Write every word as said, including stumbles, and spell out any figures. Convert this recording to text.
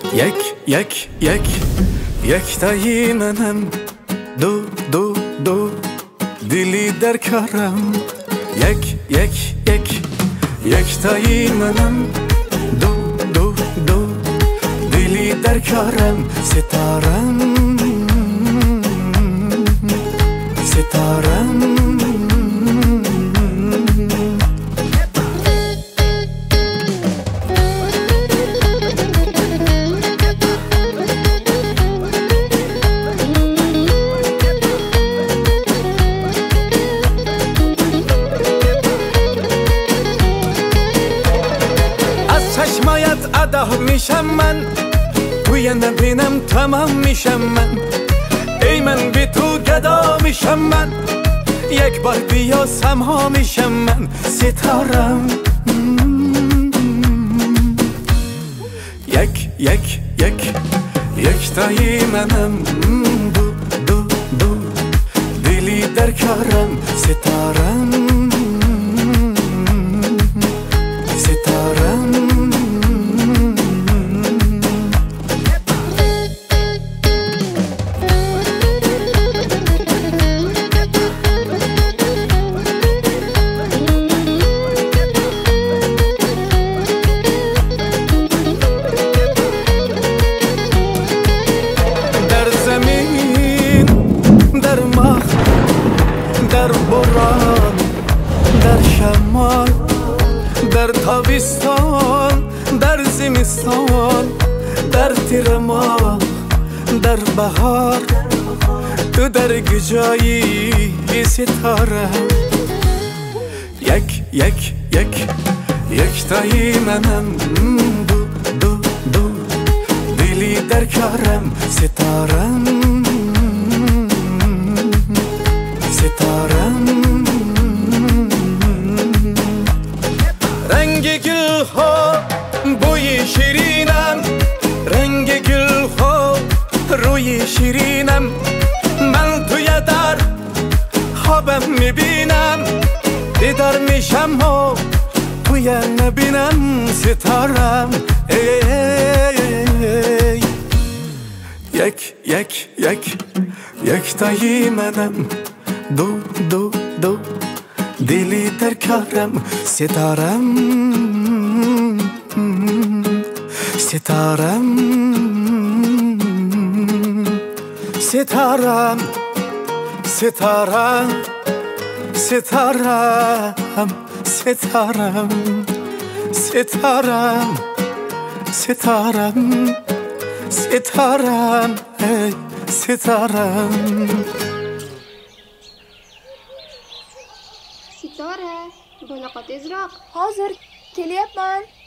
یک یک یک یک تایی منم، دو دو دو دلی در کارم. یک یک یک یک تایی منم، دو دو دو دلی در کارم. ستارم ستارم چشمایت ادا میشم من، توی نبینم تمام میشم من. ای من بی تو گدا میشم من، یک بار بیا سمها میشم من. ستارم یک یک یک یک تایی منم، دو دو دو دلی در کارم. ستارم ستارم در باران، در شمال، در تابستان، در زمستان، در تیر ماه، در بهار، تو در کجایی ستاره؟ یک یک یک یک تایی منم، دو دو دو دلی در کارم. ستارم ستارم رنگ گل ها بوی شیرینم، رنگ گل ها روی شیرینم. من توی در خوابم میبینم، بیدار میشم و توی نبینم. ستارم ای ای یک یک یک یک تایی منم، دو دو دو دلی در کارم. ستارم ستارم ستارم ستارم ستارم ستارم ستارم ستارم ستارم ای ستارم. ستاره بلاقات ازرق حاضر. كل يا مان